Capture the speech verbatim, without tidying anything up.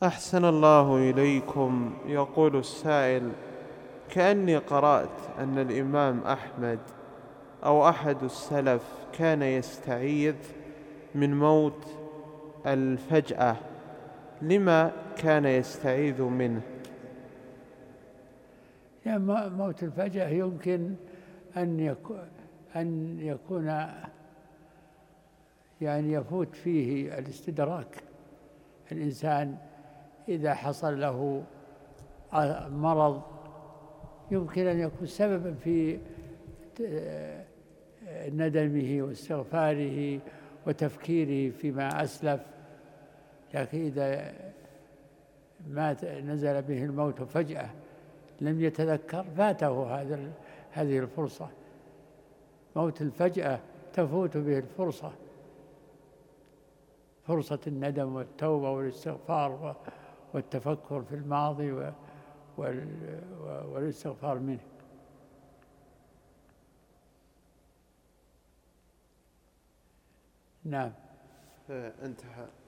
أحسن الله إليكم. يقول السائل: كأني قرأت أن الإمام أحمد أو أحد السلف كان يستعيذ من موت الفجأة، لما كان يستعيذ منه؟ يعني موت الفجأة يمكن أن يكون أن يكون يعني يفوت فيه الاستدراك. الإنسان إذا حصل له مرض يمكن أن يكون سببا في ندمه واستغفاره وتفكيره فيما أسلف، لكن إذا مات نزل به الموت فجأة لم يتذكر فاته هذا هذه الفرصة. موت الفجأة تفوت به الفرصة، فرصة الندم والتوبة والاستغفار والتفكر في الماضي والاستغفار منه. نعم. انتهى.